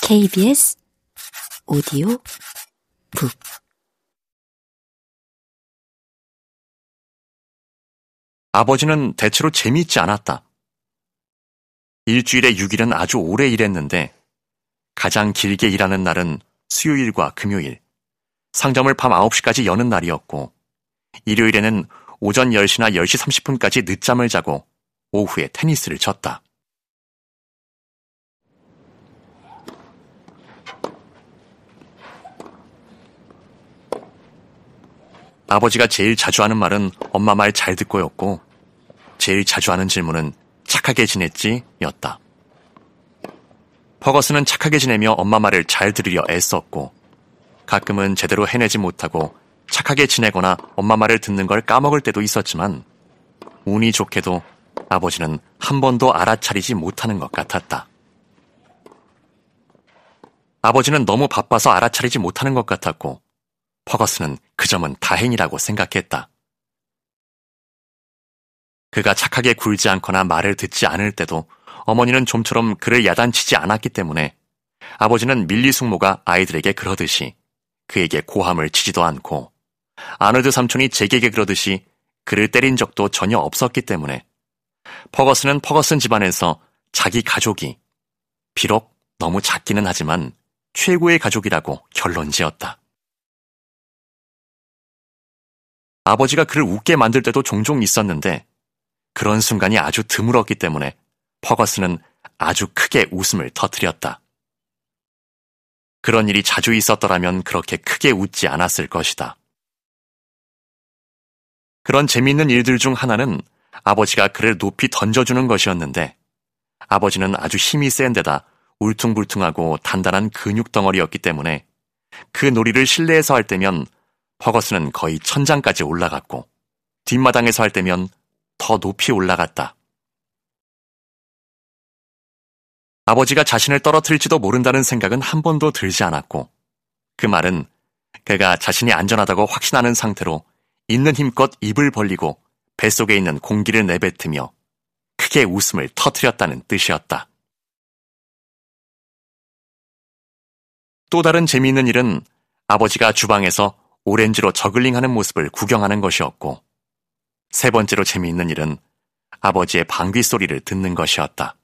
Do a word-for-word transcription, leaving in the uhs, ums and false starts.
케이비에스 오디오 북 아버지는 대체로 재미있지 않았다. 일주일에 육 일은 아주 오래 일했는데 가장 길게 일하는 날은 수요일과 금요일, 상점을 밤 아홉 시까지 여는 날이었고 일요일에는 오전 열 시나 열 시 삼십 분까지 늦잠을 자고 오후에 테니스를 쳤다. 아버지가 제일 자주 하는 말은 엄마 말 잘 듣고였고 제일 자주 하는 질문은 착하게 지냈지? 였다. 퍼거슨은 착하게 지내며 엄마 말을 잘 들으려 애썼고 가끔은 제대로 해내지 못하고 착하게 지내거나 엄마 말을 듣는 걸 까먹을 때도 있었지만 운이 좋게도 아버지는 한 번도 알아차리지 못하는 것 같았다. 아버지는 너무 바빠서 알아차리지 못하는 것 같았고 퍼거슨은 그 점은 다행이라고 생각했다. 그가 착하게 굴지 않거나 말을 듣지 않을 때도 어머니는 좀처럼 그를 야단치지 않았기 때문에 아버지는 밀리 숙모가 아이들에게 그러듯이 그에게 고함을 치지도 않고 아너드 삼촌이 제게게 그러듯이 그를 때린 적도 전혀 없었기 때문에 퍼거슨은 퍼거슨 집안에서 자기 가족이 비록 너무 작기는 하지만 최고의 가족이라고 결론지었다. 아버지가 그를 웃게 만들 때도 종종 있었는데 그런 순간이 아주 드물었기 때문에 퍼거슨은 아주 크게 웃음을 터뜨렸다. 그런 일이 자주 있었더라면 그렇게 크게 웃지 않았을 것이다. 그런 재미있는 일들 중 하나는 아버지가 그를 높이 던져주는 것이었는데 아버지는 아주 힘이 센 데다 울퉁불퉁하고 단단한 근육 덩어리였기 때문에 그 놀이를 실내에서 할 때면 퍼거슨은 거의 천장까지 올라갔고 뒷마당에서 할 때면 더 높이 올라갔다. 아버지가 자신을 떨어뜨릴지도 모른다는 생각은 한 번도 들지 않았고 그 말은 그가 자신이 안전하다고 확신하는 상태로 있는 힘껏 입을 벌리고 뱃속에 있는 공기를 내뱉으며 크게 웃음을 터뜨렸다는 뜻이었다. 또 다른 재미있는 일은 아버지가 주방에서 오렌지로 저글링하는 모습을 구경하는 것이었고 세 번째로 재미있는 일은 아버지의 방귀 소리를 듣는 것이었다.